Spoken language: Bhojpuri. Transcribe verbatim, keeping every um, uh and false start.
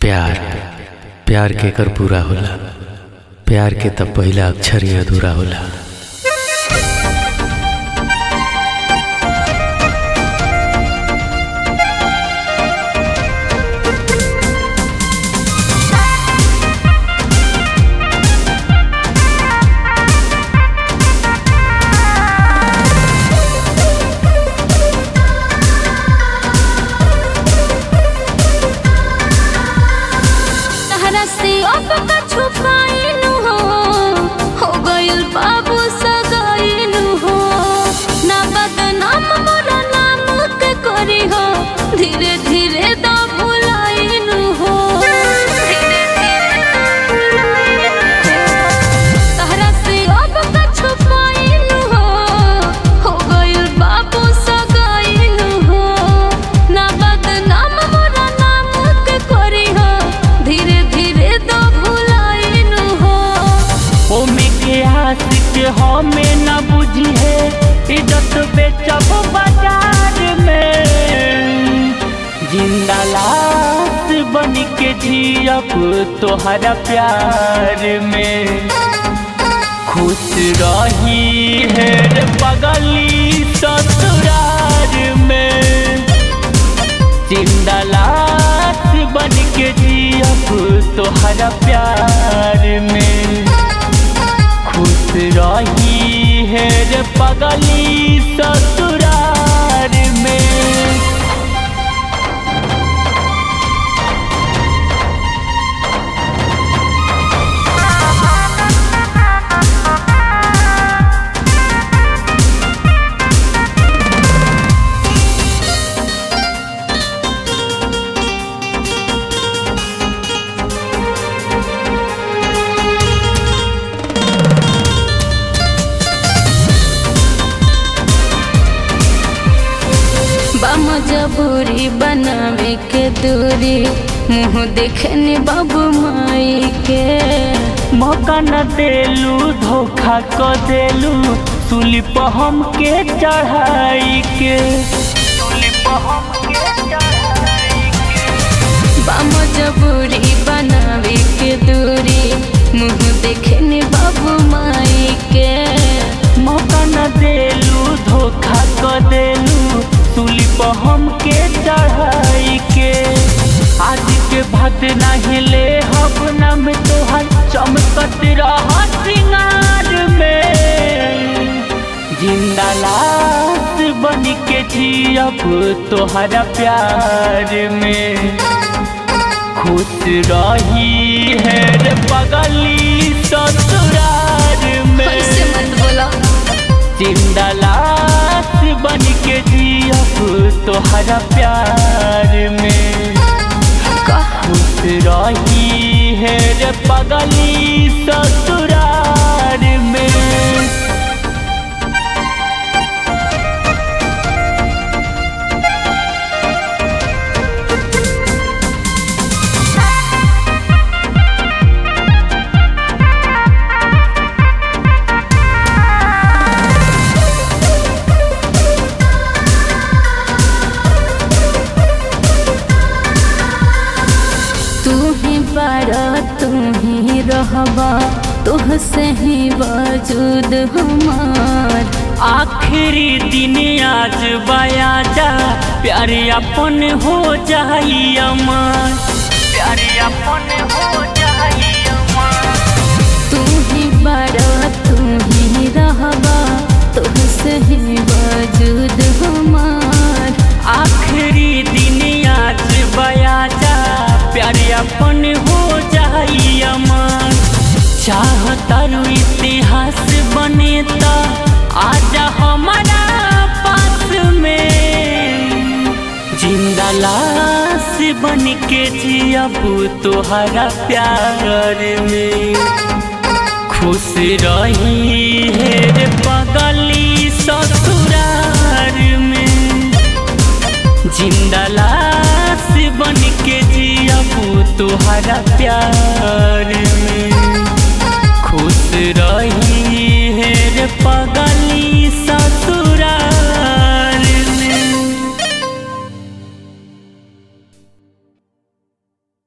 प्यार प्यार के कर पूरा होला। प्यार के तब पहला अक्षर ही अधूरा होला। बाबू सगाइनु हो ना बदनाम मोरा नाम के करी हो, धीरे धीरे तो भुलाइनु हो। तहरा से अब का छुपाइनु हो, हो गइल बाबू सगाइनु हो ना बदनाम मोरा नाम के करी हो, धीरे धीरे तो भुलाइनु हो। ओ मिके आशिक हमें न बुझी है, इज्जत बेचब बाजार में। जिंदा लाश बन के जियब तोहरा प्यार में। खुश रही है रे पगली ससुराल में। जिंदा लाश बन के जियब तोहरा प्यार में। खुश रही है रे पगली ससुराल में। मजबूरी बनावे के दूरी, मुँह देखने बाबू माई के। मौका न देलू धोखा क देलू, सूली पर हम के चढ़ाई के। बा मजबूरी बनावे के दूरी, मुँह देखने बाबू माई के। मौका न देलू धोखा क देलू, सूली पर हम के चढ़ाई के। आज के भात नहीं ले हब नाम तोहर, चमकत रह सिंगार में। जिंदा लाश बन के जियब तोहरा प्यार में। खुश रही है रे पगली ससुराल में। ऐसे मत बोला। जिंदा लाश बन के जियब तोहरा प्यार में। खुश रही है रे पगली ससुराल में। तू ही रहबा, तुहसे ही वजूद हमार। आखिरी दिन आज बया जा, प्यार अपन हो जाई अमर। प्यार अपन हो जाई अमर। तू ही बड़ा तू ही रहबा, तुहसे ही वजूद हमार। आखिरी दिन आज बया जा, प्यार अपन हो जाई अमर। चाहतारू इतिहास बने ता आजा हमारा पास में। जिंदा लाश बन के जियब तोहरा प्यार में। खुश रही है रे पगली ससुराल में। जिंदा लाश बन के जियब तोहरा प्यार में। खुश रह